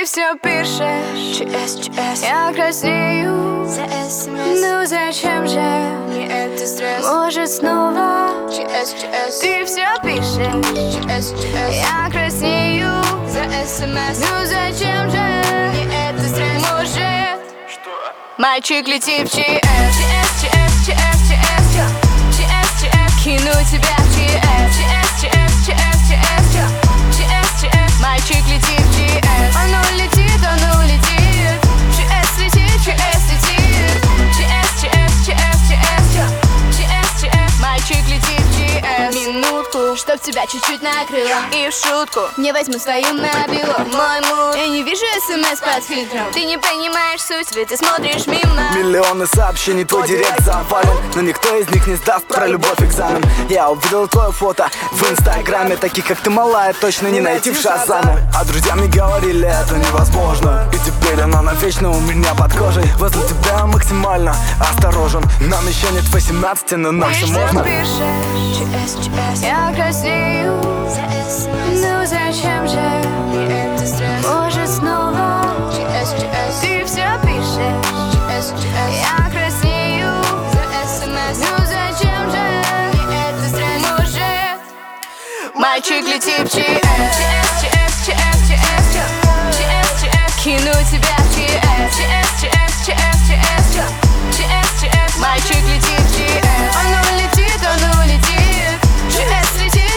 Ты все пишешь, я краснею за СМС. Ну зачем же мне это стресс? Может снова Ты все пишешь, я краснею за СМС. Ну зачем же мне это стресс? Может мальчик летит в ЧС, кину тебя в ЧС, мальчик летит в ЧС. Оно летит, в ЧС летит, в ЧС летит, мальчик летит в ЧС. Минутку, чтоб тебя чуть-чуть накрыло, и в шутку не возьму свою мобилу. Мой муж, я не вижу СМС под фильтром. Ты не понимаешь суть, ведь ты смотришь мимо. Миллионы сообщений, твой директ завален, но никто из них не сдаст про любовь экзамен. Я увидел твое фото в инстаграме. Таких как ты, малая, точно не найти в Шазаме. А друзья мне говорили, это невозможно. И теперь она навечно у меня под кожей. Возле тебя максимально осторожен. Нам еще нет 18, но нам все можно. Ты пишешь, я краснею за СМС. Ну зачем же мне это стресс? Может снова Ты все пишешь, я краснею за СМС. Ну зачем же мне это стресс? Может мальчик летит в ЧС, кину тебя в ЧС, мальчик летит в ЧС. Оно летит, в ЧС летит,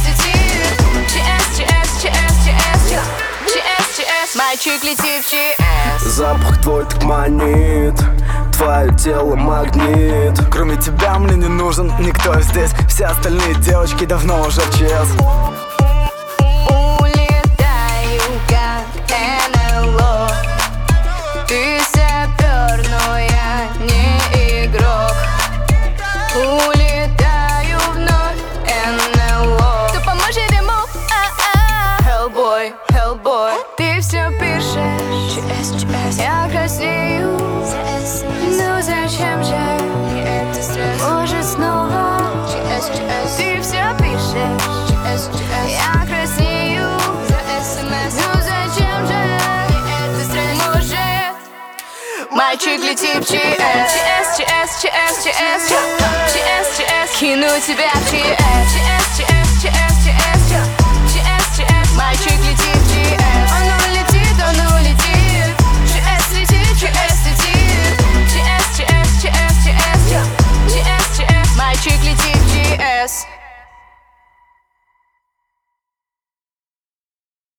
мальчик летит в ЧС. Запах твой так манит, твое тело магнит. Кроме тебя мне не нужен никто здесь. Все остальные девочки давно уже в ЧС. Улетаю как НЛО. Ты сапер, но я не игрок. Улетаю вновь НЛО. Кто поможет ему? Hellboy, Hellboy. Ты все пишешь, я краснею за СМС. Ну зачем же мне это стресс? Может снова Ты все пишешь, я краснею за СМС. Ну зачем же мне это стресс? Может мальчик летит в ЧС, кину тебя в ЧС,